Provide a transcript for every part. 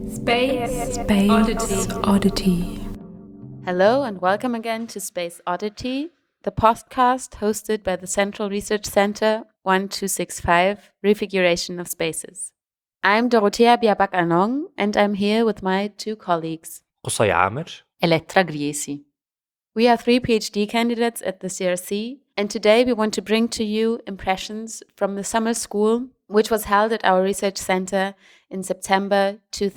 Space Oddity. Hello and welcome again to Space Oddity, the podcast hosted by the Central Research Center 1265, Refiguration of Spaces. I'm Dorothea Biabak-Anong and I'm here with my two colleagues, Qusay Amir, Elettra Griesi. We are three PhD candidates at the CRC, and today we want to bring to you impressions from the summer school, which was held at our research center in September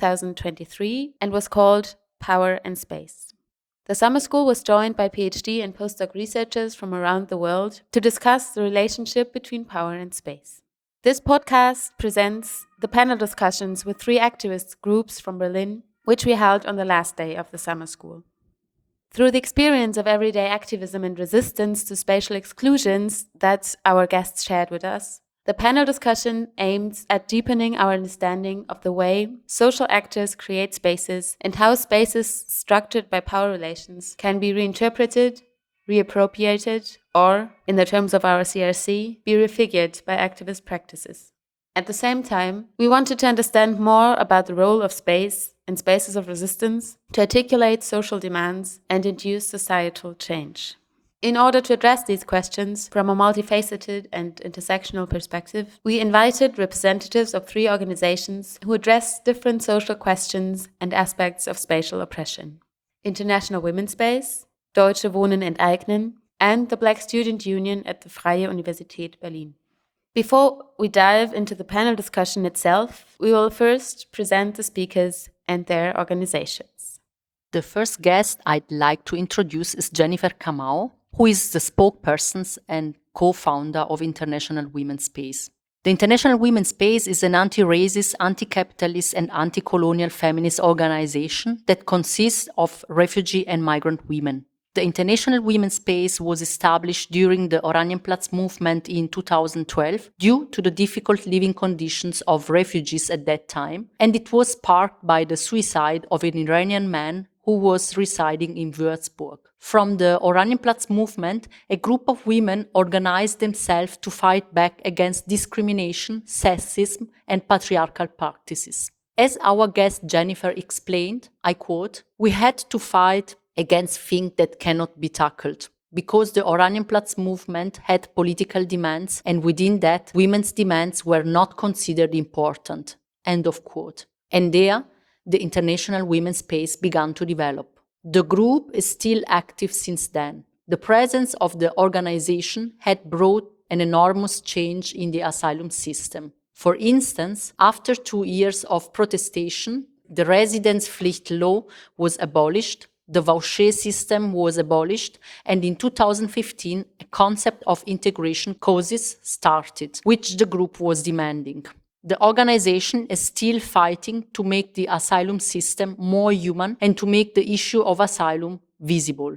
2023 and was called Power and Space. The summer school was joined by PhD and postdoc researchers from around the world to discuss the relationship between power and space. This podcast presents the panel discussions with three activist groups from Berlin, which we held on the last day of the summer school. Through the experience of everyday activism and resistance to spatial exclusions that our guests shared with us, the panel discussion aims at deepening our understanding of the way social actors create spaces and how spaces structured by power relations can be reinterpreted, reappropriated, or, in the terms of our CRC, be refigured by activist practices. At the same time, we wanted to understand more about the role of space and spaces of resistance to articulate social demands and induce societal change. In order to address these questions from a multifaceted and intersectional perspective, we invited representatives of three organizations who address different social questions and aspects of spatial oppression: International Women's Space, Deutsche Wohnen Enteignen, and the Black Student Union at the Freie Universität Berlin. Before we dive into the panel discussion itself, we will first present the speakers and their organizations. The first guest I'd like to introduce is Jennifer Kamau, who is the spokesperson and co-founder of International Women's Space. The International Women's Space is an anti-racist, anti-capitalist, and anti-colonial feminist organization that consists of refugee and migrant women. The International Women's Space was established during the Oranienplatz movement in 2012 due to the difficult living conditions of refugees at that time, and it was sparked by the suicide of an Iranian man who was residing in Würzburg. From the Oranienplatz movement, a group of women organized themselves to fight back against discrimination, sexism, and patriarchal practices. As our guest Jennifer explained, I quote, "We had to fight against things that cannot be tackled, because the Oranienplatz movement had political demands, and within that, women's demands were not considered important." End of quote. And there, the International Women's Space began to develop. The group is still active since then. The presence of the organization had brought an enormous change in the asylum system. For instance, after 2 years of protestation, the Residenzpflicht law was abolished, the voucher system was abolished, and in 2015, a concept of integration causes started, which the group was demanding. The organization is still fighting to make the asylum system more human and to make the issue of asylum visible.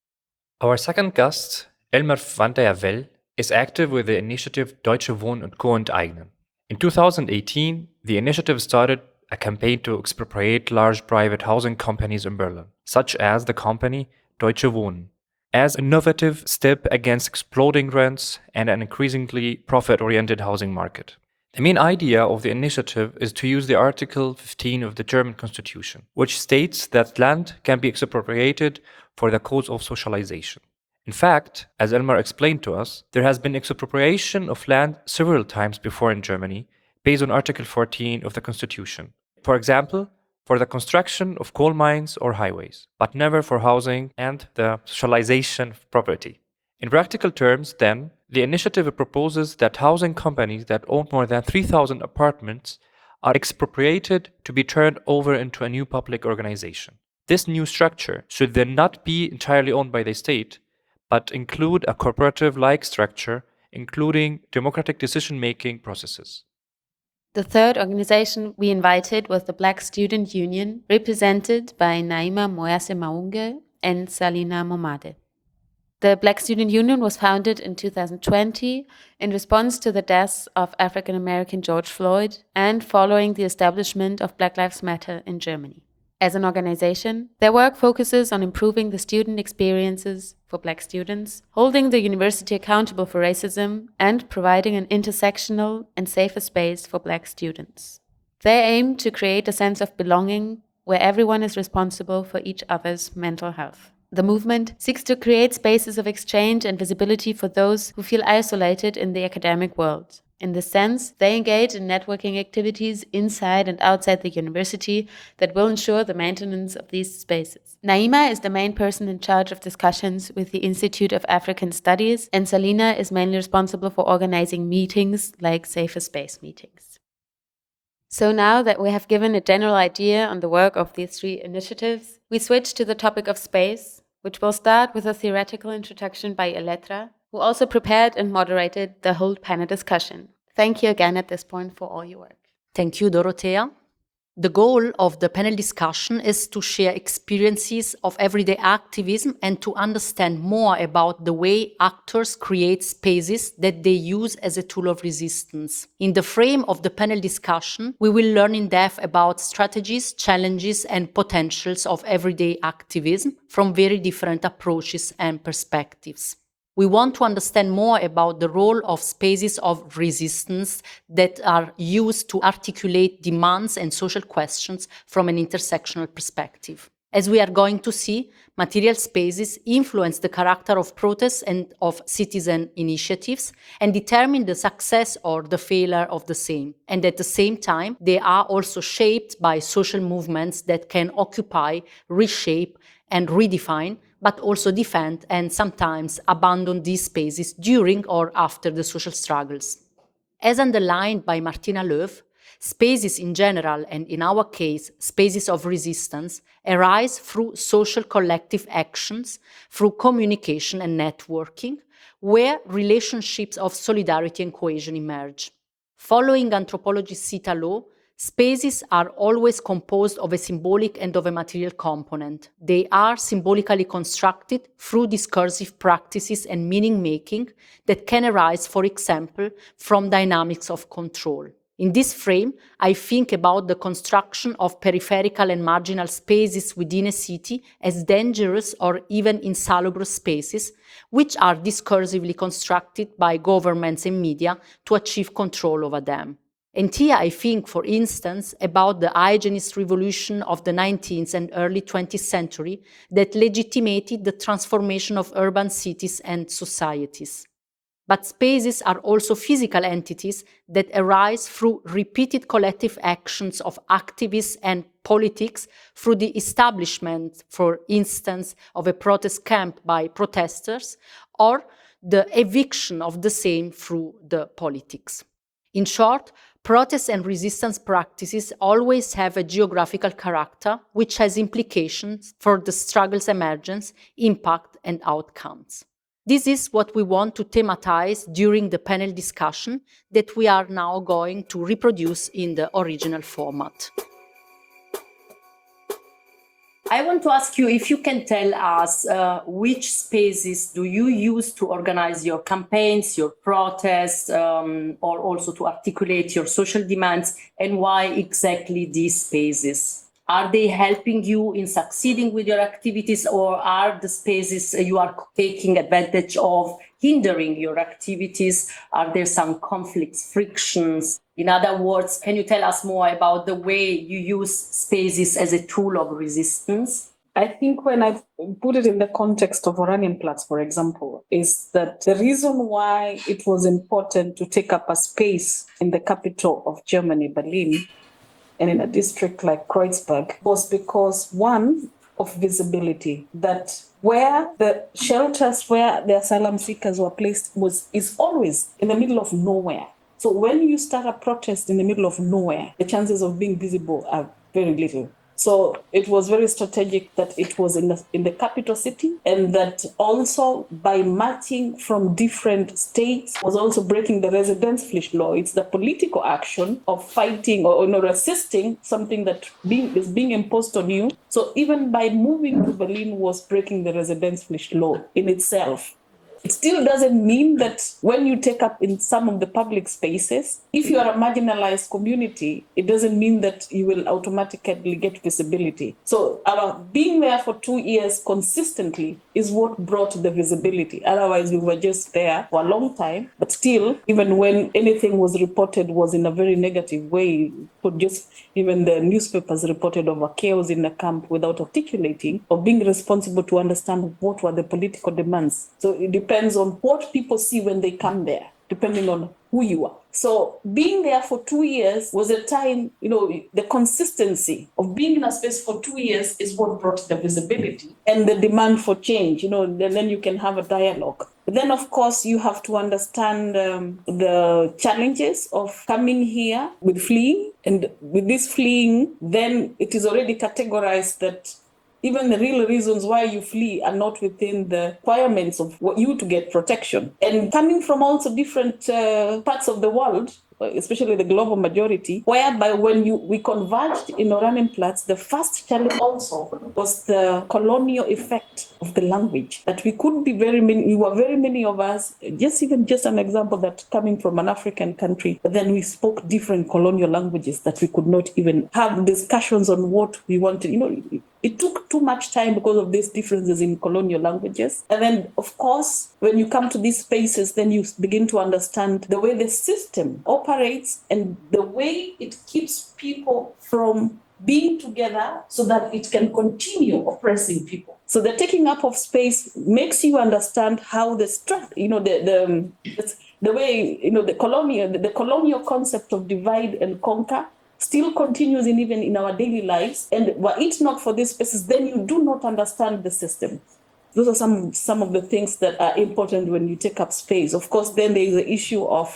Our second guest, Elmer van der Wel, is active with the initiative Deutsche Wohnen und Co. Enteignen. In 2018, the initiative started a campaign to expropriate large private housing companies in Berlin, such as the company Deutsche Wohnen, as an innovative step against exploding rents and an increasingly profit-oriented housing market. The main idea of the initiative is to use the Article 15 of the German Constitution, which states that land can be expropriated for the cause of socialization. In fact, as Elmar explained to us, there has been expropriation of land several times before in Germany, based on Article 14 of the Constitution. For example, for the construction of coal mines or highways, but never for housing and the socialization of property. In practical terms, then, the initiative proposes that housing companies that own more than 3,000 apartments are expropriated to be turned over into a new public organization. This new structure should then not be entirely owned by the state, but include a cooperative-like structure, including democratic decision-making processes. The third organization we invited was the Black Student Union, represented by Naima Moyase Maunge and Salina Momade. The Black Student Union was founded in 2020 in response to the deaths of African-American George Floyd and following the establishment of Black Lives Matter in Germany. As an organization, their work focuses on improving the student experiences for Black students, holding the university accountable for racism, and providing an intersectional and safer space for Black students. They aim to create a sense of belonging where everyone is responsible for each other's mental health. The movement seeks to create spaces of exchange and visibility for those who feel isolated in the academic world. In this sense, they engage in networking activities inside and outside the university that will ensure the maintenance of these spaces. Naima is the main person in charge of discussions with the Institute of African Studies, and Salina is mainly responsible for organizing meetings like Safer Space meetings. So now that we have given a general idea on the work of these three initiatives, we switch to the topic of space, which will start with a theoretical introduction by Eletra, who also prepared and moderated the whole panel discussion. Thank you again at this point for all your work. Thank you, Dorothea. The goal of the panel discussion is to share experiences of everyday activism and to understand more about the way actors create spaces that they use as a tool of resistance. In the frame of the panel discussion, we will learn in depth about strategies, challenges, and potentials of everyday activism from very different approaches and perspectives. We want to understand more about the role of spaces of resistance that are used to articulate demands and social questions from an intersectional perspective. As we are going to see, material spaces influence the character of protests and of citizen initiatives and determine the success or the failure of the same. And at the same time, they are also shaped by social movements that can occupy, reshape, and redefine, but also defend and sometimes abandon these spaces during or after the social struggles. As underlined by Martina Löw, spaces in general, and in our case, spaces of resistance, arise through social collective actions, through communication and networking, where relationships of solidarity and cohesion emerge. Following anthropologist Sita Lo, spaces are always composed of a symbolic and of a material component. They are symbolically constructed through discursive practices and meaning-making that can arise, for example, from dynamics of control. In this frame, I think about the construction of peripheral and marginal spaces within a city as dangerous or even insalubre spaces, which are discursively constructed by governments and media to achieve control over them. And here I think, for instance, about the hygienist revolution of the 19th and early 20th century that legitimated the transformation of urban cities and societies. But spaces are also physical entities that arise through repeated collective actions of activists and politics through the establishment, for instance, of a protest camp by protesters, or the eviction of the same through the politics. In short, protest and resistance practices always have a geographical character, which has implications for the struggle's emergence, impact, and outcomes. This is what we want to thematize during the panel discussion that we are now going to reproduce in the original format. I want to ask you if you can tell us which spaces do you use to organize your campaigns, your protests, or also to articulate your social demands, and why exactly these spaces? Are they helping you in succeeding with your activities, or are the spaces you are taking advantage of hindering your activities? Are there some conflicts, frictions? In other words, can you tell us more about the way you use spaces as a tool of resistance? I think when I put it in the context of Oranienplatz, for example, is that the reason why it was important to take up a space in the capital of Germany, Berlin, and in a district like Kreuzberg, was because, one, of visibility, that where the shelters where the asylum seekers were placed is always in the middle of nowhere. So when you start a protest in the middle of nowhere, the chances of being visible are very little. So it was very strategic that it was in the capital city, and that also by matching from different states was also breaking the Residenzpflicht law. It's the political action of fighting or resisting something that is being imposed on you. So even by moving to Berlin was breaking the Residenzpflicht law in itself. It still doesn't mean that when you take up in some of the public spaces, if you are a marginalized community, it doesn't mean that you will automatically get visibility. So being there for 2 years consistently is what brought the visibility. Otherwise, we were just there for a long time. But still, even when anything was reported was in a very negative way, could just, even the newspapers reported over chaos in the camp without articulating or being responsible to understand what were the political demands. So it depends on what people see when they come there, depending on who you are. So being there for 2 years was a time, the consistency of being in a space for 2 years is what brought the visibility and the demand for change, then you can have a dialogue. But then, of course, you have to understand the challenges of coming here with fleeing. And with this fleeing, then it is already categorized that even the real reasons why you flee are not within the requirements of you to get protection. And coming from also different parts of the world, especially the global majority, whereby when we converged in Oranienplatz, the first challenge also was the colonial effect of the language. That we were very many of us, just an example that coming from an African country, but then we spoke different colonial languages that we could not even have discussions on what we wanted. It took too much time because of these differences in colonial languages. And then, of course, when you come to these spaces, then you begin to understand the way the system operates and the way it keeps people from being together so that it can continue oppressing people. So the taking up of space makes you understand how the way, the colonial concept of divide and conquer still continues even in our daily lives. And were it not for these spaces, then you do not understand the system. Those are some of the things that are important when you take up space. Of course, then there is the issue of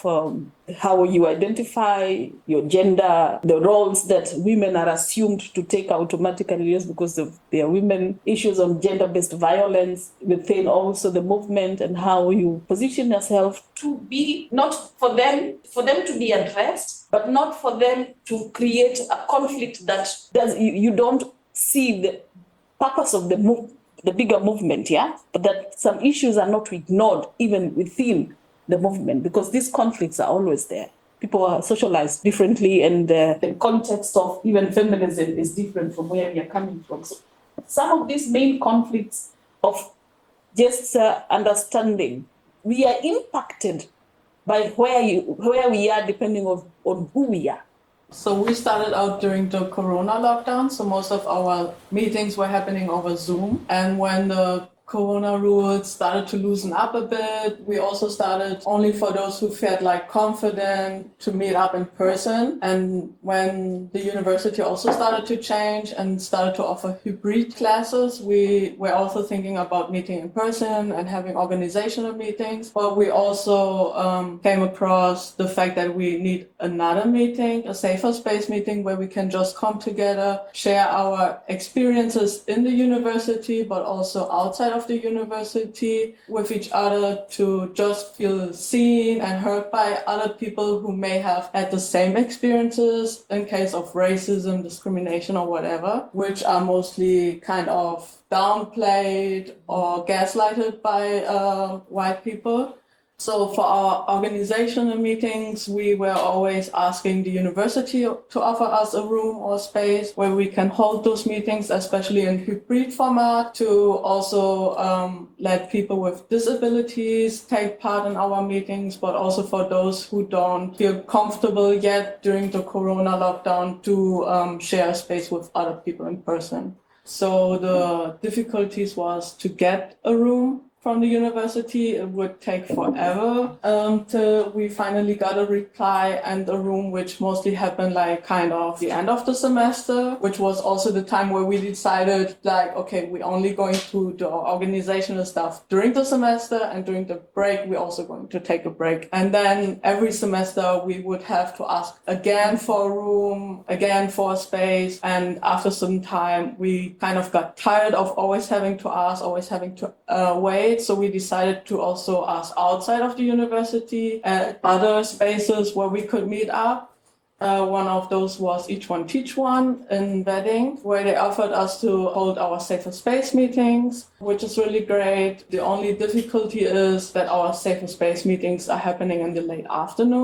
how you identify your gender, the roles that women are assumed to take automatically just because they are women, issues on gender-based violence within also the movement, and how you position yourself to be not for them to be addressed, but not for them to create a conflict that you don't see the purpose of the bigger movement, but that some issues are not ignored even within the movement, because these conflicts are always there. People are socialized differently, and the context of even feminism is different from where we are coming from. So some of these main conflicts of just understanding, we are impacted by where we are depending on who we are. So we started out during the Corona lockdown, so most of our meetings were happening over Zoom. And when the Corona rules started to loosen up a bit, we also started only for those who felt confident to meet up in person. And when the university also started to change and started to offer hybrid classes, we were also thinking about meeting in person and having organizational meetings. But we also came across the fact that we need another meeting, a safer space meeting, where we can just come together, share our experiences in the university, but also outside of the university with each other, to just feel seen and heard by other people who may have had the same experiences in case of racism, discrimination, or whatever, which are mostly kind of downplayed or gaslighted by white people. So for our organizational meetings, we were always asking the university to offer us a room or space where we can hold those meetings, especially in hybrid format, to also let people with disabilities take part in our meetings, but also for those who don't feel comfortable yet during the Corona lockdown to share space with other people in person. So the difficulties was to get a room from the university. It would take forever till we finally got a reply and a room, which mostly happened kind of the end of the semester, which was also the time where we decided okay, we're only going to do our organizational stuff during the semester, and during the break we're also going to take a break. And then every semester we would have to ask again for a room, again for a space, and after some time we kind of got tired of always having to ask, always having to wait. So we decided to also ask outside of the university at other spaces where we could meet up. One of those was Each One Teach One in Wedding, where they offered us to hold our safer space meetings, which is really great. The only difficulty is that our safer space meetings are happening in the late afternoon.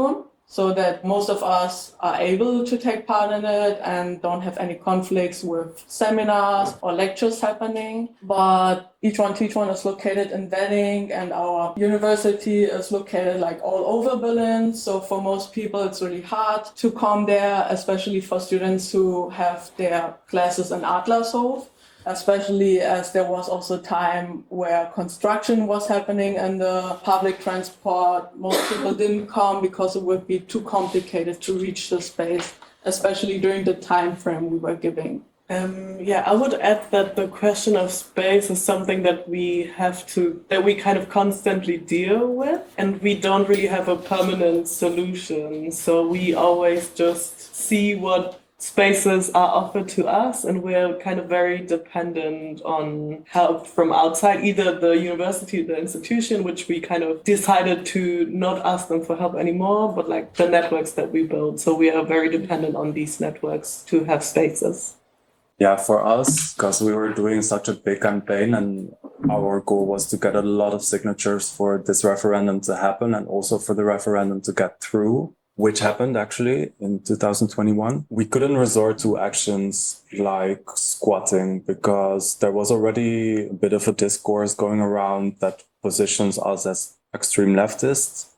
so that most of us are able to take part in it and don't have any conflicts with seminars or lectures happening. But each one is located in Wedding, and our university is located like all over Berlin. So for most people, it's really hard to come there, especially for students who have their classes in Adlershof, especially as there was also time where construction was happening in the public transport. Most people didn't come because it would be too complicated to reach the space, especially during the time frame we were giving. I would add that the question of space is something that we kind of constantly deal with, and we don't really have a permanent solution. So we always just see what spaces are offered to us, and we're kind of very dependent on help from outside, either the university, the institution, which we kind of decided to not ask them for help anymore, but like the networks that we build. So we are very dependent on these networks to have spaces. Yeah, for us, because we were doing such a big campaign and our goal was to get a lot of signatures for this referendum to happen and also for the referendum to get through, which happened actually in 2021. We couldn't resort to actions like squatting because there was already a bit of a discourse going around that positions us as extreme leftists.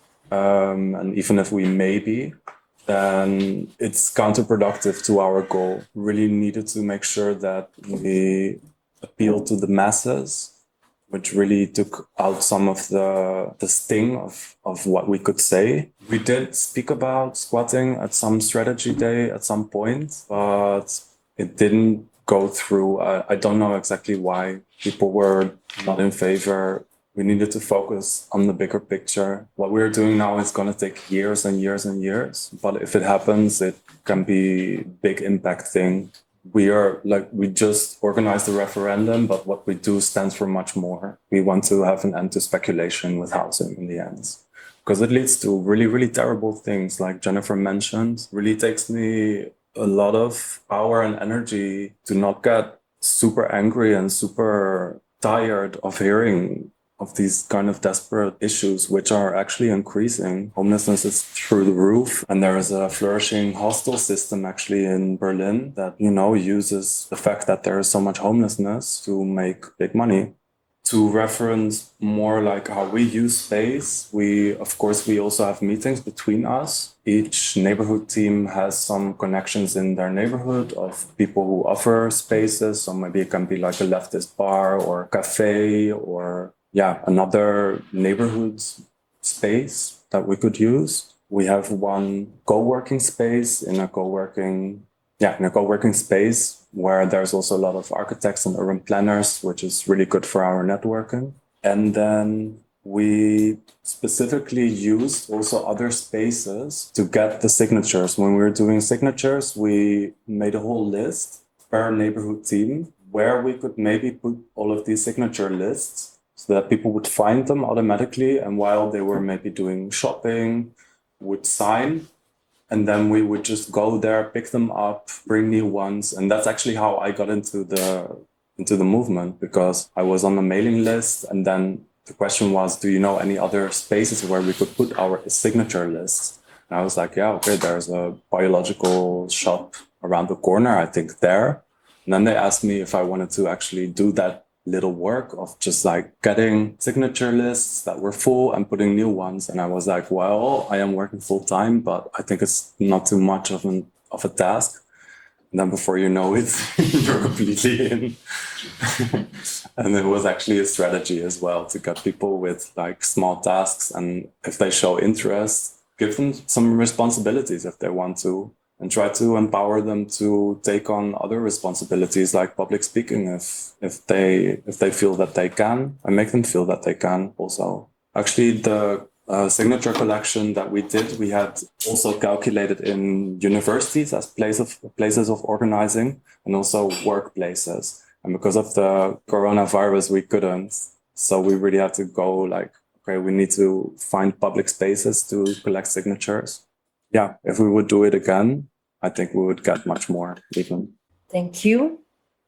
And even if we may be, then it's counterproductive to our goal. Really needed to make sure that we appeal to the masses, which really took out some of the sting of what we could say. We did speak about squatting at some strategy day at some point, but it didn't go through. I don't know exactly why people were not in favor. We needed to focus on the bigger picture. What we're doing now is going to take years and years and years. But if it happens, it can be a big impact thing. We just organized the referendum, but what we do stands for much more. We want to have an end to speculation with housing in the end. Because it leads to really, really terrible things, like Jennifer mentioned. Really takes me a lot of power and energy to not get super angry and super tired of hearing of these kind of desperate issues, which are actually increasing. Homelessness is through the roof, and there is a flourishing hostel system actually in Berlin that, uses the fact that there is so much homelessness to make big money. To reference more like how we use space, we also have meetings between us. Each neighborhood team has some connections in their neighborhood of people who offer spaces. So maybe it can be like a leftist bar or cafe or another neighborhood space that we could use. We have one co-working space in a co-working space where there's also a lot of architects and urban planners, which is really good for our networking. And then we specifically used also other spaces to get the signatures. When we were doing signatures, we made a whole list per neighborhood team where we could maybe put all of these signature lists so that people would find them automatically, and while they were maybe doing shopping, would sign, and then we would just go there, pick them up, bring new ones. And that's actually how I got into the movement, because I was on a mailing list, and then the question was, do you know any other spaces where we could put our signature lists? And I was like, there's a biological shop around the corner, I think there. And then they asked me if I wanted to actually do that little work of just like getting signature lists that were full and putting new ones. And I was like, well, I am working full time, but I think it's not too much of a task. And then before you know it, you're completely in. And it was actually a strategy as well to get people with like small tasks. And if they show interest, give them some responsibilities if they want to, and try to empower them to take on other responsibilities like public speaking if they feel that they can, and make them feel that they can also. Actually, the signature collection that we did, we had also calculated in universities as places of organizing, and also workplaces. And because of the coronavirus, we couldn't. So we really had to go like, okay, we need to find public spaces to collect signatures. If we would do it again, I think we would get much more even. Thank you.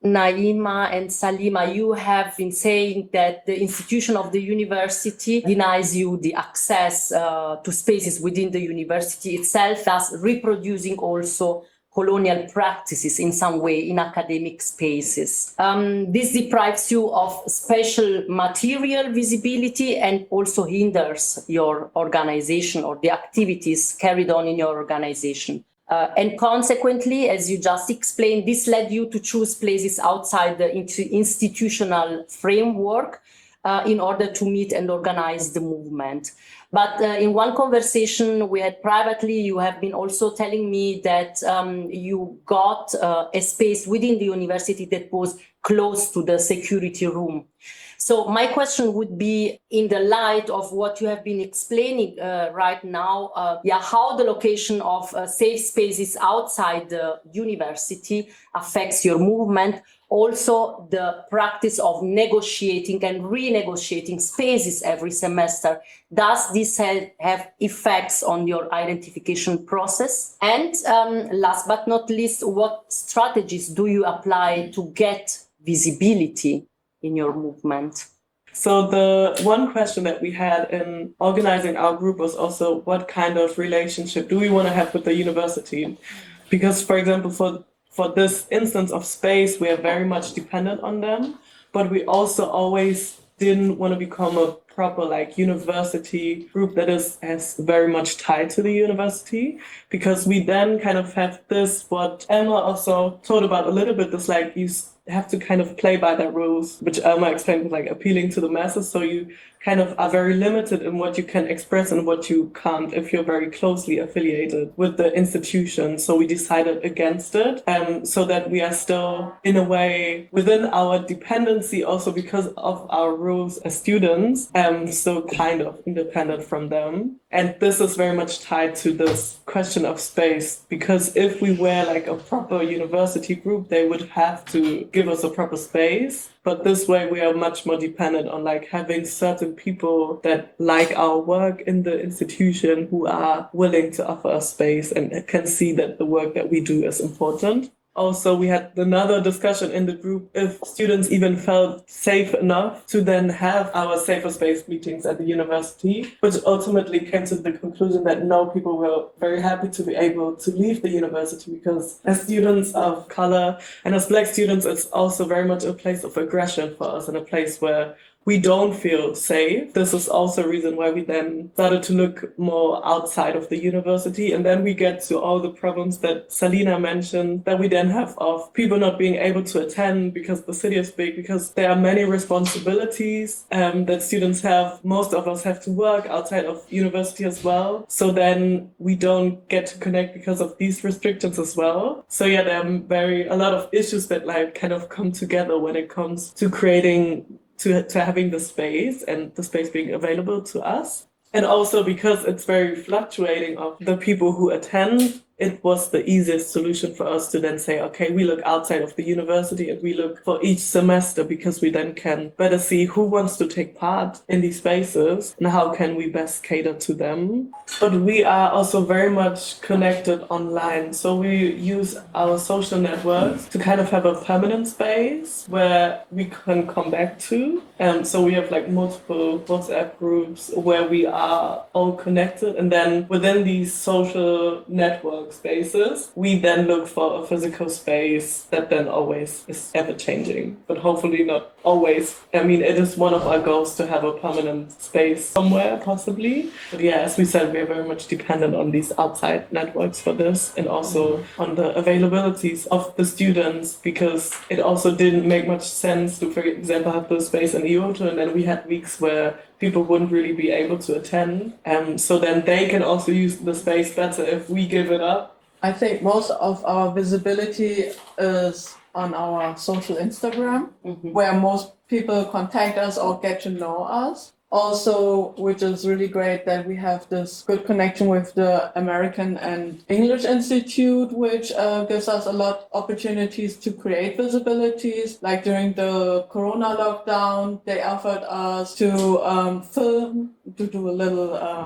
Naima and Salima, you have been saying that the institution of the university denies you the access to spaces within the university itself, thus reproducing also colonial practices in some way in academic spaces. This deprives you of special material visibility and also hinders your organization or the activities carried on in your organization. And consequently, as you just explained, this led you to choose places outside the institutional framework in order to meet and organize the movement. But in one conversation we had privately, you have been also telling me that you got a space within the university that was close to the security room. So my question would be, in the light of what you have been explaining right now, how the location of safe spaces outside the university affects your movement, also the practice of negotiating and renegotiating spaces every semester. Does this have effects on your identification process? And last but not least, what strategies do you apply to get visibility in your movement? So the one question that we had in organizing our group was also, what kind of relationship do we want to have with the university? Because, for example, for this instance of space, we are very much dependent on them, but we also always didn't want to become a proper university group that is as very much tied to the university, because we then kind of have this, what Emma also told about a little bit, this you have to kind of play by their rules, which Elma explained was appealing to the masses. So you kind of are very limited in what you can express and what you can't if you're very closely affiliated with the institution. So we decided against it, so that we are still in a way within our dependency, also because of our rules as students, so kind of independent from them. And this is very much tied to this question of space, because if we were a proper university group, they would have to give us a proper space. But this way we are much more dependent on having certain people that like our work in the institution, who are willing to offer us space and can see that the work that we do is important. Also, we had another discussion in the group if students even felt safe enough to then have our safer space meetings at the university, which ultimately came to the conclusion that no, people were very happy to be able to leave the university, because as students of color and as Black students, it's also very much a place of aggression for us and a place where we don't feel safe. This is also a reason why we then started to look more outside of the university. And then we get to all the problems that Salina mentioned, that we then have of people not being able to attend because the city is big, because there are many responsibilities that students have. Most of us have to work outside of university as well. So then we don't get to connect because of these restrictions as well. So yeah, there are a lot of issues that kind of come together when it comes to creating to having the space and the space being available to us. And also because it's very fluctuating of the people who attend, it was the easiest solution for us to then say, okay, we look outside of the university and we look for each semester, because we then can better see who wants to take part in these spaces and how can we best cater to them. But we are also very much connected online. So we use our social networks to kind of have a permanent space where we can come back to. So we have multiple WhatsApp groups where we are all connected. And then within these social networks, spaces, we then look for a physical space that then always is ever changing, but hopefully not always. I mean, it is one of our goals to have a permanent space somewhere, possibly. But yeah, as we said, we are very much dependent on these outside networks for this, and also on the availabilities of the students, because it also didn't make much sense to, for example, have the space in Kyoto, and then we had weeks where people wouldn't really be able to attend. So then they can also use the space better if we give it up. I think most of our visibility is on our social Instagram, where most people contact us or get to know us. Also, which is really great, that we have this good connection with the American and English Institute, which gives us a lot of opportunities to create visibilities. Like during the Corona lockdown, they offered us to film, to do a little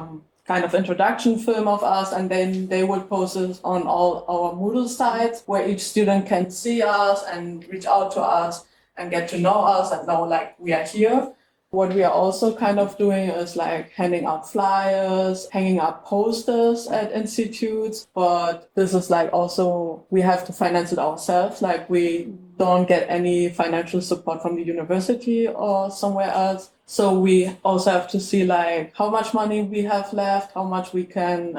kind of introduction film of us, and then they would post it on all our Moodle sites where each student can see us and reach out to us and get to know us and know like we are here. What we are also kind of doing is like handing out flyers, hanging up posters at institutes, but this is like also, we have to finance it ourselves. Like we don't get any financial support from the university or somewhere else. So we also have to see like how much money we have left, how much we can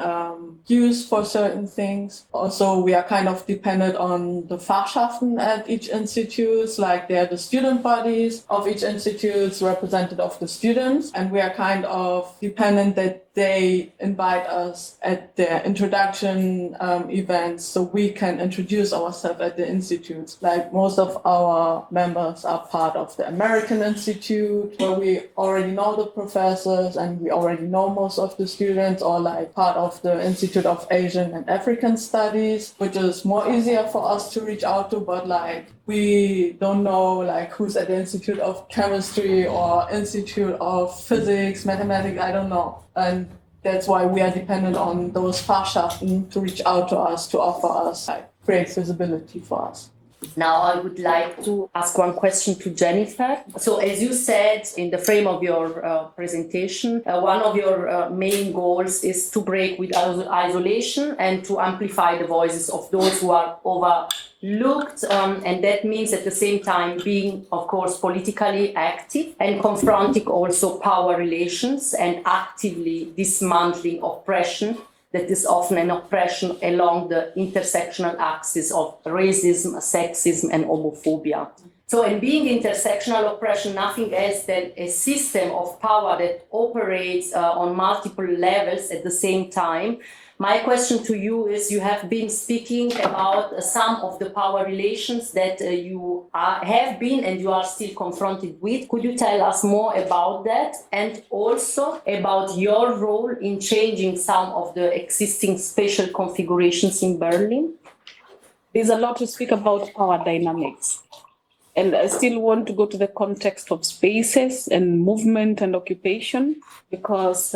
use for certain things. Also, we are kind of dependent on the Fachschaften at each institute, like they're the student bodies of each institute, representative of the students. And we are kind of dependent that they invite us at their introduction events so we can introduce ourselves at the institutes. Like most of our members are part of the American Institute, where we already know the professors and we already know most of the students, or like part of the Institute of Asian and African Studies, which is more easier for us to reach out to, but like we don't know like who's at the Institute of Chemistry or Institute of Physics, Mathematics, I don't know. And that's why we are dependent on those Fachschaften to reach out to us, to offer us, like, create visibility for us. Now, I would like to ask one question to Jennifer. So, as you said in the frame of your presentation, one of your main goals is to break with isolation and to amplify the voices of those who are overlooked. And that means at the same time being, of course, politically active and confronting also power relations and actively dismantling oppression. That is often an oppression along the intersectional axis of racism, sexism, and homophobia. So in being intersectional oppression, nothing else than a system of power that operates on multiple levels at the same time. My question to you is, you have been speaking about some of the power relations that you have been and you are still confronted with. Could you tell us more about that, and also about your role in changing some of the existing spatial configurations in Berlin? There's a lot to speak about power dynamics. And I still want to go to the context of spaces and movement and occupation, because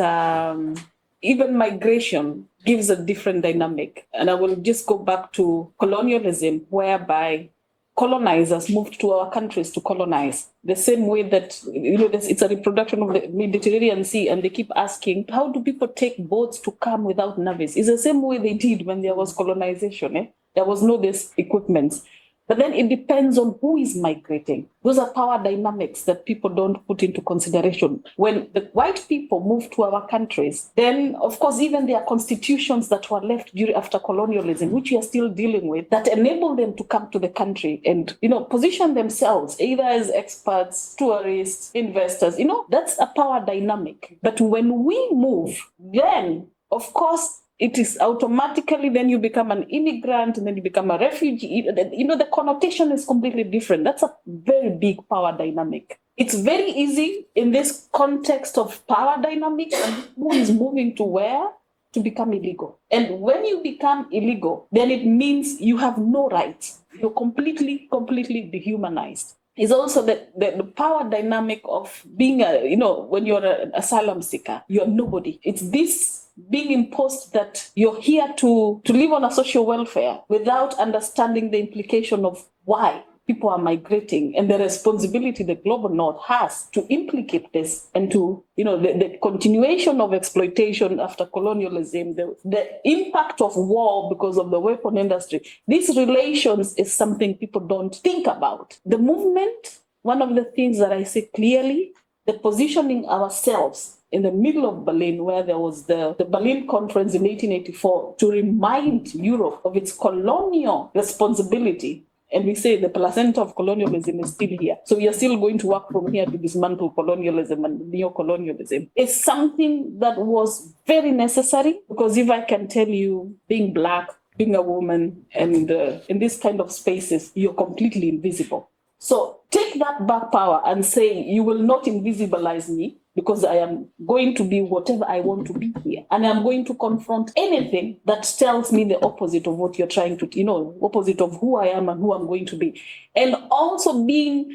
even migration gives a different dynamic. And I will just go back to colonialism, whereby colonizers moved to our countries to colonize. The same way that, it's a reproduction of the Mediterranean Sea, and they keep asking, how do people take boats to come without navies? It's the same way they did when there was colonization. There was no this equipment. But then it depends on who is migrating. Those are power dynamics that people don't put into consideration. When the white people moved to our countries, then, of course, even there are constitutions that were left after colonialism, which we are still dealing with, that enable them to come to the country and, position themselves either as experts, tourists, investors. That's a power dynamic. But when we move, then, of course, it is automatically, then you become an immigrant and then you become a refugee. The connotation is completely different. That's a very big power dynamic. It's very easy in this context of power dynamics and who is moving to where to become illegal. And when you become illegal, then it means you have no rights. You're completely dehumanized. It's also the power dynamic of being when you're an asylum seeker, you're nobody. It's this being imposed that you're here to live on a social welfare without understanding the implication of why people are migrating and the responsibility the global north has to implicate this and to, the continuation of exploitation after colonialism, the impact of war because of the weapon industry. These relations is something people don't think about. The movement, one of the things that I say clearly, the positioning ourselves in the middle of Berlin, where there was the Berlin Conference in 1884, to remind Europe of its colonial responsibility. And we say the placenta of colonialism is still here. So we are still going to work from here to dismantle colonialism and neo-colonialism. It's something that was very necessary, because if I can tell you, being Black, being a woman, and in this kind of spaces, you're completely invisible. So take that back power and say, you will not invisibilize me, because I am going to be whatever I want to be here. And I'm going to confront anything that tells me the opposite of what you're trying to, opposite of who I am and who I'm going to be. And also being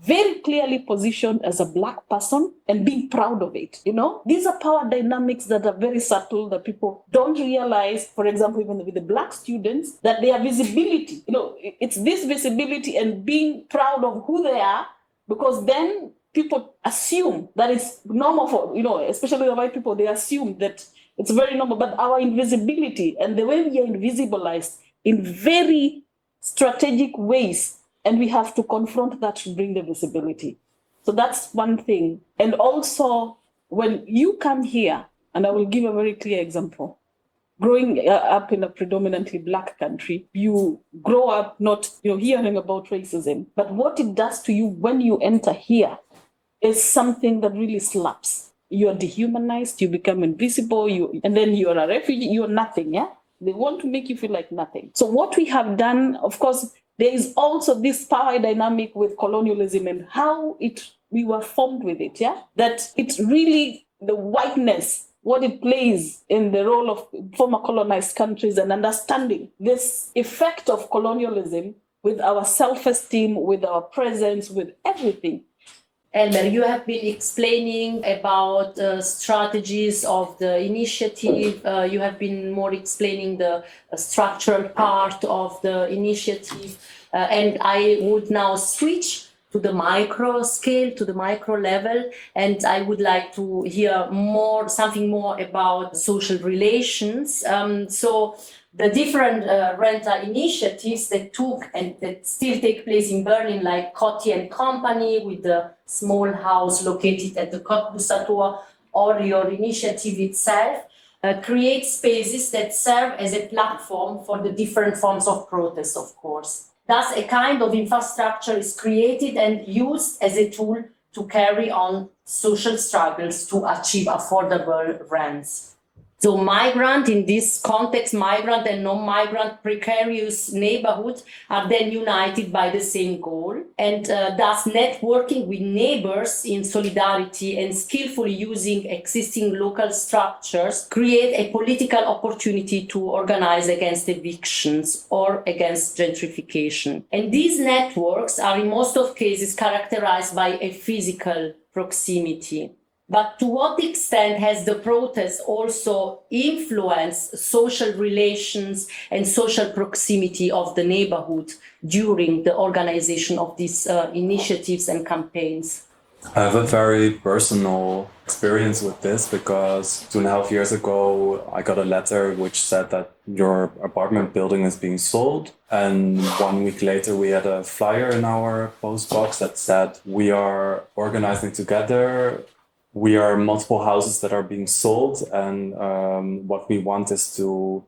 very clearly positioned as a Black person and being proud of it. These are power dynamics that are very subtle that people don't realize. For example, even with the Black students, that their visibility, it's this visibility and being proud of who they are, because then people assume that it's normal for, especially the white people, they assume that it's very normal. But our invisibility and the way we are invisibilized in very strategic ways, and we have to confront that to bring the visibility. So that's one thing. And also, when you come here, and I will give a very clear example, growing up in a predominantly Black country, you grow up not hearing about racism, but what it does to you when you enter here is something that really slaps. You're dehumanized, you become invisible, and then you're a refugee, you're nothing, yeah? They want to make you feel like nothing. So what we have done, of course, there is also this power dynamic with colonialism and how we were formed with it, yeah? That it's really the whiteness, what it plays in the role of former colonized countries, and understanding this effect of colonialism with our self-esteem, with our presence, with everything. Elmer, you have been explaining about strategies of the initiative. You have been more explaining the structural part of the initiative. And I would now switch to the micro scale, to the micro level. And I would like to hear something more about social relations. So the different rental initiatives that took and that still take place in Berlin, like Coty and Company with the small house located at the Cottbusser, or your initiative itself, create spaces that serve as a platform for the different forms of protest, of course. Thus, a kind of infrastructure is created and used as a tool to carry on social struggles to achieve affordable rents. So migrant, in this context, migrant and non-migrant precarious neighborhoods are then united by the same goal, and thus networking with neighbors in solidarity and skillfully using existing local structures create a political opportunity to organize against evictions or against gentrification. And these networks are in most of cases characterized by a physical proximity. But to what extent has the protest also influenced social relations and social proximity of the neighborhood during the organization of these initiatives and campaigns? I have a very personal experience with this because 2.5 years ago, I got a letter which said that your apartment building is being sold. And 1 week later, we had a flyer in our post box that said, we are organizing together. We are multiple houses that are being sold, and what we want is to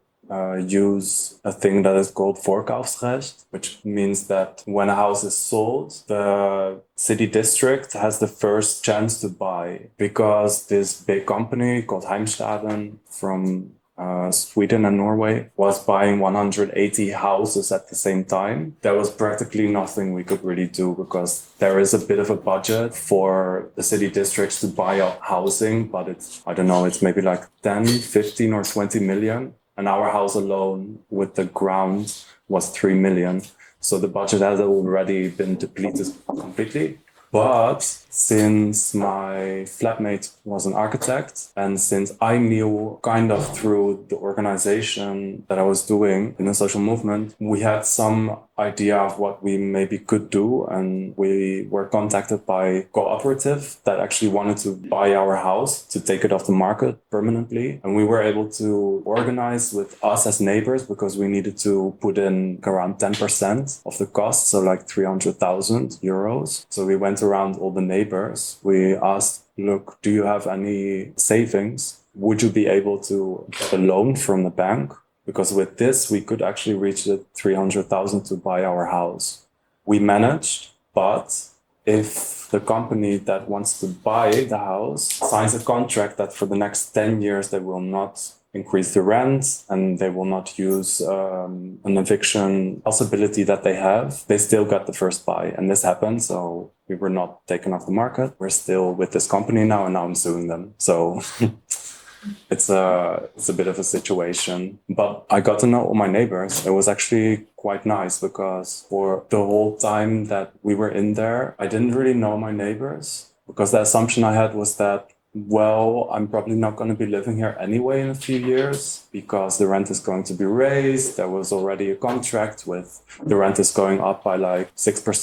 use a thing that is called Vorkaufsrecht, which means that when a house is sold, the city district has the first chance to buy, because this big company called Heimstaden from Sweden and Norway was buying 180 houses at the same time. There was practically nothing we could really do because there is a bit of a budget for the city districts to buy up housing, but it's maybe like 10, 15 or 20 million. And our house alone with the ground was 3 million. So the budget has already been depleted completely. But since my flatmate was an architect, and since I knew kind of through the organization that I was doing in the social movement, we had some idea of what we maybe could do. And we were contacted by a cooperative that actually wanted to buy our house to take it off the market permanently. And we were able to organize with us as neighbors because we needed to put in around 10% of the cost, so like 300,000 euros. So we went around all the neighbors. We asked, look, do you have any savings? Would you be able to get a loan from the bank? Because with this, we could actually reach the 300,000 to buy our house. We managed, but if the company that wants to buy the house signs a contract that for the next 10 years, they will not increase the rent and they will not use an eviction possibility that they have, they still got the first buy. And this happened, so we were not taken off the market. We're still with this company now, and now I'm suing them. So it's a bit of a situation. But I got to know all my neighbors. It was actually quite nice because for the whole time that we were in there, I didn't really know my neighbors because the assumption I had was that, well, I'm probably not going to be living here anyway in a few years because the rent is going to be raised. There was already a contract with the rent is going up by like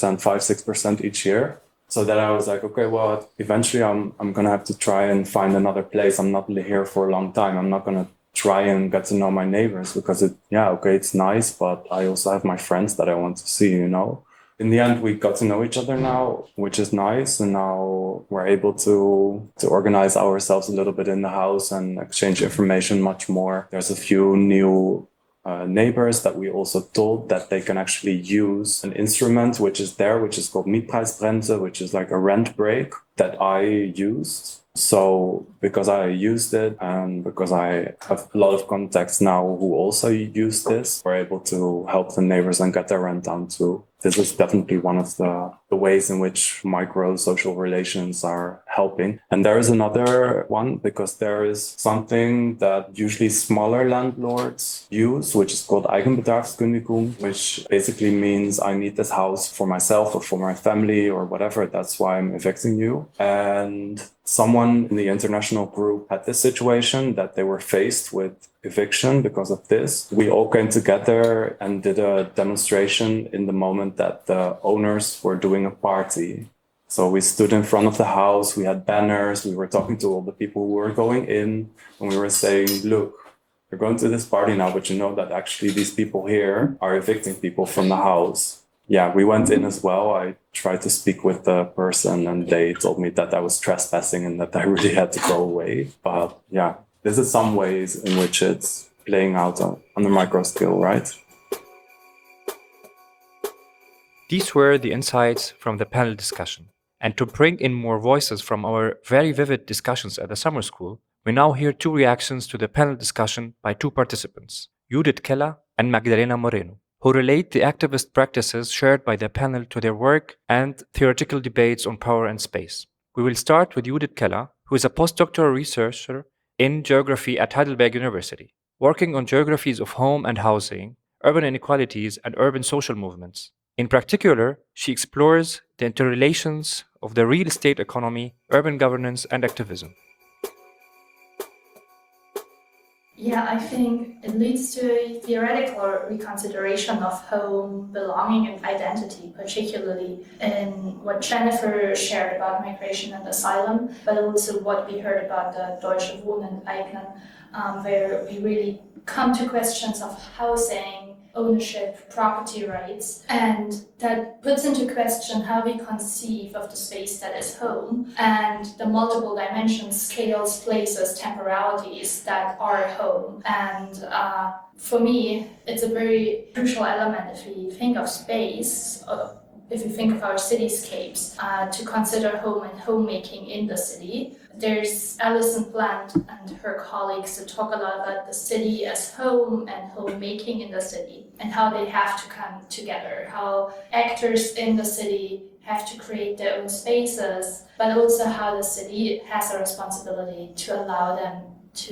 6% each year. So then I was like, okay, well, eventually I'm going to have to try and find another place. I'm not here for a long time. I'm not going to try and get to know my neighbors because it's nice, but I also have my friends that I want to see, In the end, we got to know each other now, which is nice. And now we're able to organize ourselves a little bit in the house and exchange information much more. There's a few new neighbors that we also told that they can actually use an instrument which is called Mietpreisbremse, which is like a rent break that I used. So because I used it and because I have a lot of contacts now who also use this, we're able to help the neighbors and get their rent down too. This is definitely one of the ways in which micro social relations are helping. And there is another one because there is something that usually smaller landlords use, which is called Eigenbedarfskündigung, which basically means I need this house for myself or for my family or whatever. That's why I'm evicting you. And someone in the international group had this situation that they were faced with eviction because of this. We all came together and did a demonstration in the moment that the owners were doing a party. So we stood in front of the house, we had banners, we were talking to all the people who were going in, and we were saying, look, you're going to this party now, but you know that actually these people here are evicting people from the house. Yeah, we went in as well. I tried to speak with the person and they told me that I was trespassing and that I really had to go away. But yeah, this is some ways in which it's playing out on the micro scale, right? These were the insights from the panel discussion. And to bring in more voices from our very vivid discussions at the summer school, we now hear two reactions to the panel discussion by two participants, Judith Keller and Magdalena Moreno, who relate the activist practices shared by the panel to their work and theoretical debates on power and space. We will start with Judith Keller, who is a postdoctoral researcher in geography at Heidelberg University, working on geographies of home and housing, urban inequalities, and urban social movements. In particular, she explores the interrelations of the real estate economy, urban governance, and activism. Yeah, I think it leads to a theoretical reconsideration of home, belonging, and identity, particularly in what Jennifer shared about migration and asylum, but also what we heard about the Deutsche Wohnen und Eignen, where we really come to questions of housing, ownership, property rights, and that puts into question how we conceive of the space that is home and the multiple dimensions, scales, places, temporalities that are home. And for me, it's a very crucial element if we think of space, if you think of our cityscapes, to consider home and homemaking in the city. There's Alison Plant and her colleagues who talk a lot about the city as home and homemaking in the city and how they have to come together, how actors in the city have to create their own spaces, but also how the city has a responsibility to allow them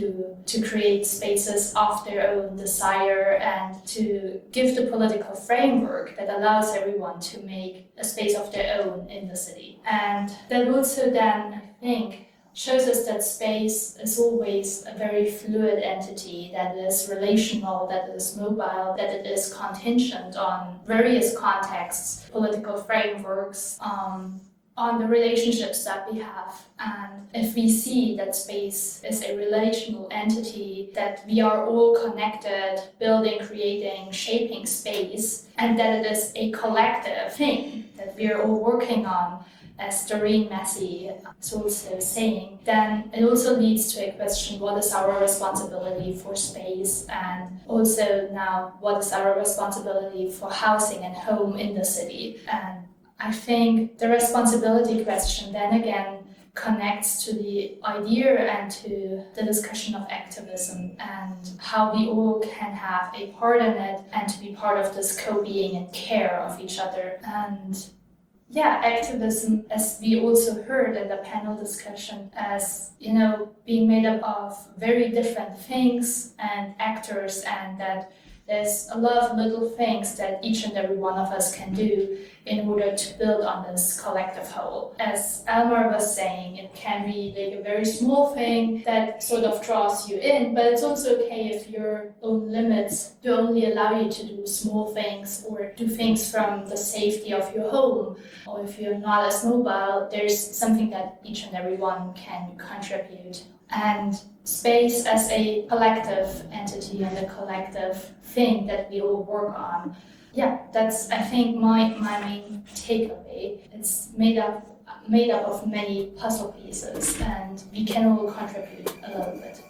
to create spaces of their own desire and to give the political framework that allows everyone to make a space of their own in the city. And that also then, I think, shows us that space is always a very fluid entity, that is relational, that is mobile, that it is contingent on various contexts, political frameworks, on the relationships that we have. And if we see that space is a relational entity, that we are all connected, building, creating, shaping space, and that it is a collective thing that we are all working on, as Doreen Massey is also saying, then it also leads to a question, what is our responsibility for space? And also now, what is our responsibility for housing and home in the city? And I think the responsibility question then again connects to the idea and to the discussion of activism and how we all can have a part in it and to be part of this co-being and care of each other. And activism, as we also heard in the panel discussion, as, being made up of very different things and actors, and that there's a lot of little things that each and every one of us can do in order to build on this collective whole. As Elmar was saying, it can be like a very small thing that sort of draws you in, but it's also okay if your own limits do only allow you to do small things or do things from the safety of your home. Or if you're not as mobile, there's something that each and every one can contribute. And space as a collective entity and a collective thing that we all work on. That's, I think, my main takeaway. It's made up of many puzzle pieces, and we can all contribute a little bit.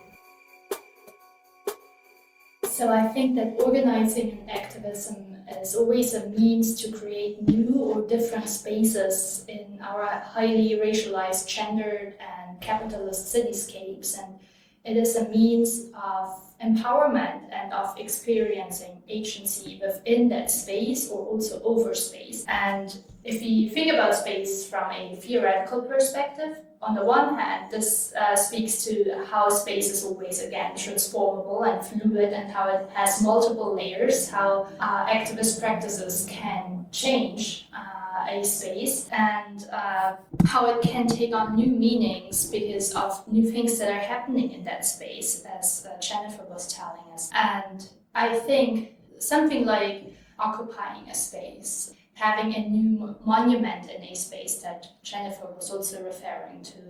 So I think that organizing and activism is always a means to create new or different spaces in our highly racialized, gendered, and capitalist cityscapes. And it is a means of empowerment and of experiencing agency within that space or also over space. And if we think about space from a theoretical perspective, on the one hand, this speaks to how space is always, again, transformable and fluid, and how it has multiple layers, how activist practices can change a space, and how it can take on new meanings because of new things that are happening in that space, as Jennifer was telling us. And I think something like occupying a space, having a new monument in a space that Jennifer was also referring to,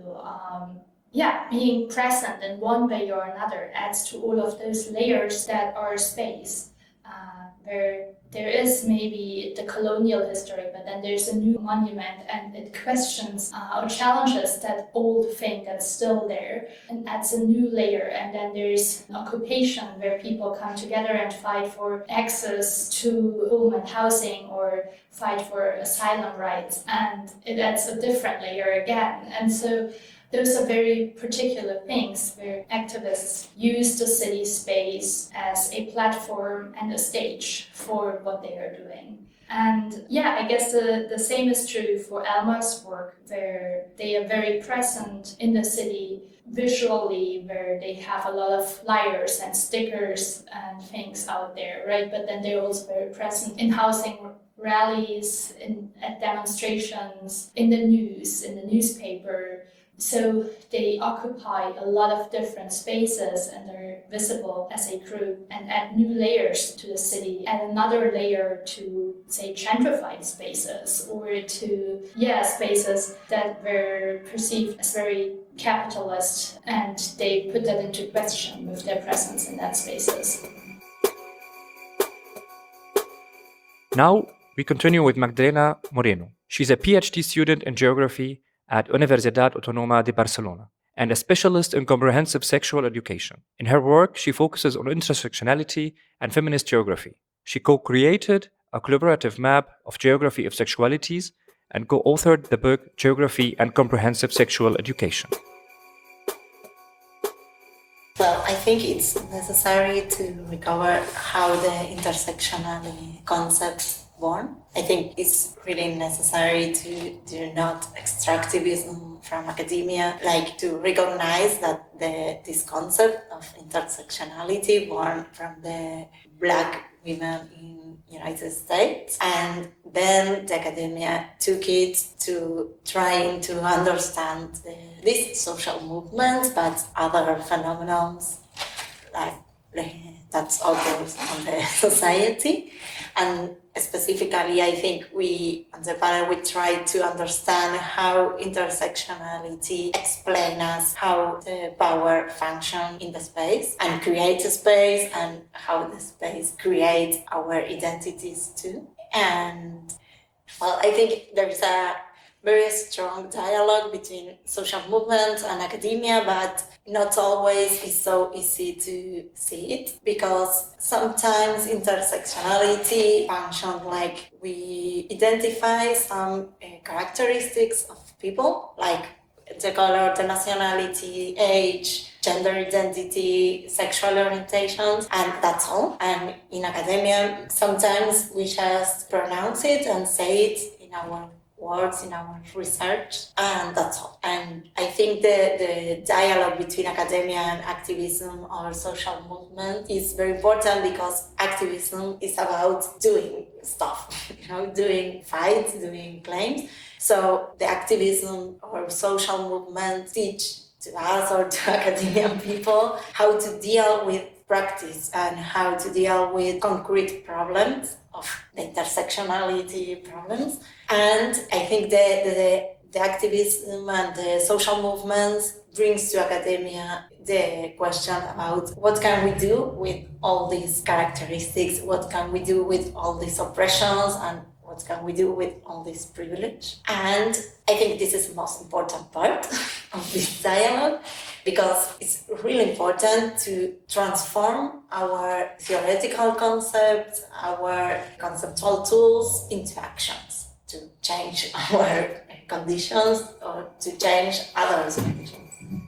being present in one way or another adds to all of those layers that are space, where there is maybe the colonial history, but then there's a new monument and it questions or challenges that old thing that's still there and adds a new layer. And then there's occupation, where people come together and fight for access to home and housing or fight for asylum rights, and it adds a different layer again. And so those are very particular things where activists use the city space as a platform and a stage for what they are doing. And I guess the same is true for Elmar's work, where they are very present in the city visually, where they have a lot of flyers and stickers and things out there, right? But then they're also very present in housing rallies, at demonstrations, in the news, in the newspaper. So they occupy a lot of different spaces and are visible as a group and add new layers to the city, add another layer to, say, gentrified spaces or to, spaces that were perceived as very capitalist, and they put that into question with their presence in that spaces. Now we continue with Magdalena Moreno. She's a PhD student in geography at Universidad Autónoma de Barcelona and a specialist in comprehensive sexual education. In her work, she focuses on intersectionality and feminist geography. She co-created a collaborative map of geography of sexualities and co-authored the book Geography and Comprehensive Sexual Education. Well, I think it's necessary to recover how the intersectionality concept born. I think it's really necessary to do not extractivism from academia, like to recognize that this concept of intersectionality born from the Black women in United States, and then the academia took it to trying to understand these social movements, but other phenomena like that's obvious on the society. And specifically, I think we, on the panel, we try to understand how intersectionality explains us how the power function in the space and creates a space, and how the space creates our identities too. And well, I think there is a very strong dialogue between social movements and academia, but not always is so easy to see it, because sometimes intersectionality functions like we identify some characteristics of people, like the color, the nationality, age, gender identity, sexual orientations, and that's all. And in academia, sometimes we just pronounce it and say it in our works, in our research, and that's all. And I think the dialogue between academia and activism or social movement is very important, because activism is about doing stuff, doing fights, doing claims. So the activism or social movement teach to us or to academic people how to deal with practice and how to deal with concrete problems of the intersectionality problems. And I think the activism and the social movements brings to academia the question about what can we do with all these characteristics, what can we do with all these oppressions, and what can we do with all this privilege. And I think this is the most important part of this dialogue, because it's really important to transform our theoretical concepts, our conceptual tools into actions to change our conditions or to change others' conditions.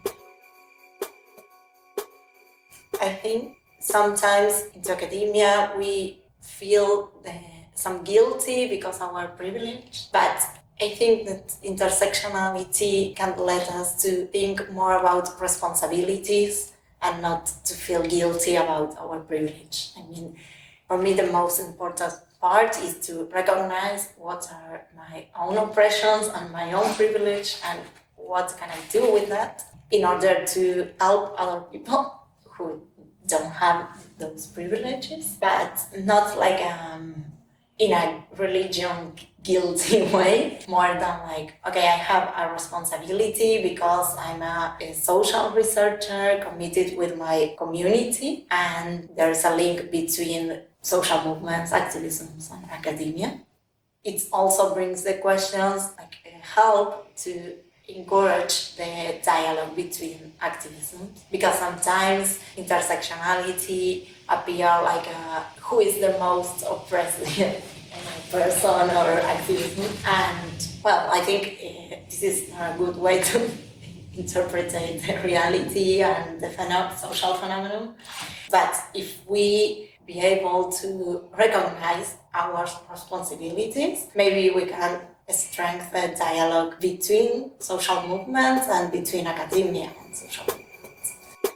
I think sometimes in academia we feel some guilty because of our privilege, but I think that intersectionality can let us to think more about responsibilities and not to feel guilty about our privilege. I mean, for me, the most important part is to recognize what are my own oppressions and my own privilege and what can I do with that in order to help other people who don't have those privileges, but not like in a religion guilty way, more than like, okay, I have a responsibility because I'm a social researcher committed with my community, and there's a link between social movements, activism, and academia. It also brings the questions like help to encourage the dialogue between activism, because sometimes intersectionality appear like who is the most oppressed person or activism, and well, I think this is a good way to interpret the reality and the social phenomenon. But if we be able to recognize our responsibilities, maybe we can strengthen dialogue between social movements and between academia and social movements.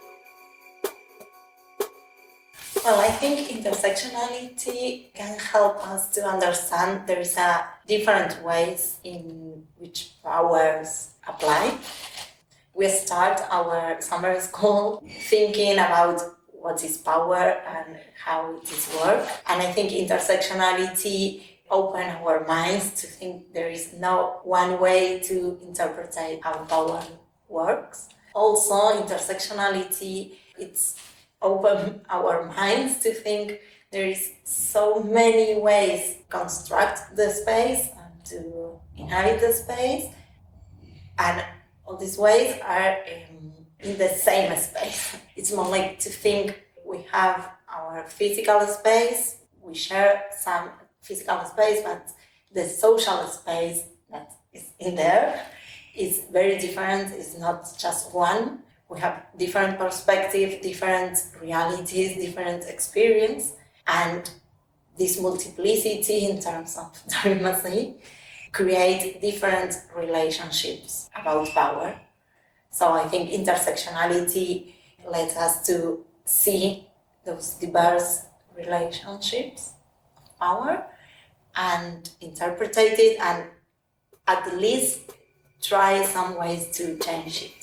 Well, I think intersectionality can help us to understand there is a different ways in which powers apply. We start our summer school thinking about what is power and how it is work. And I think intersectionality open our minds to think there is no one way to interpret how power works. Also, intersectionality, it's open our minds to think there is so many ways to construct the space and to inhabit the space, and all these ways are in the same space. It's more like to think we have our physical space, we share some physical space, but the social space that is in there is very different. It's not just one. We have different perspectives, different realities, different experience, and this multiplicity in terms of diplomacy create different relationships about power. So I think intersectionality lets us to see those diverse relationships of power and interpret it, and at least try some ways to change it.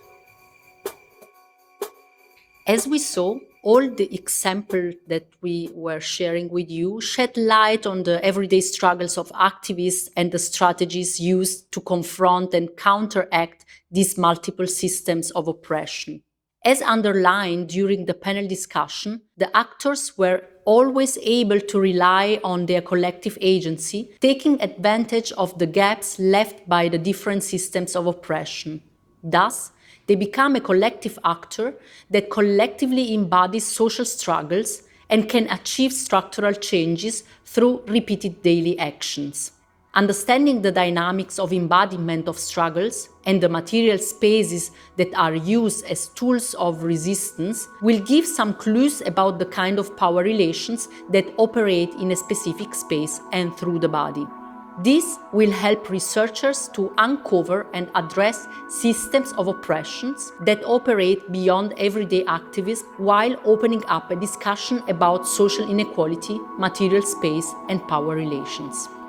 As we saw, all the examples that we were sharing with you shed light on the everyday struggles of activists and the strategies used to confront and counteract these multiple systems of oppression. As underlined during the panel discussion, the actors were always able to rely on their collective agency, taking advantage of the gaps left by the different systems of oppression. Thus, they become a collective actor that collectively embodies social struggles and can achieve structural changes through repeated daily actions. Understanding the dynamics of embodiment of struggles and the material spaces that are used as tools of resistance will give some clues about the kind of power relations that operate in a specific space and through the body. This will help researchers to uncover and address systems of oppressions that operate beyond everyday activism while opening up a discussion about social inequality, material space, and power relations.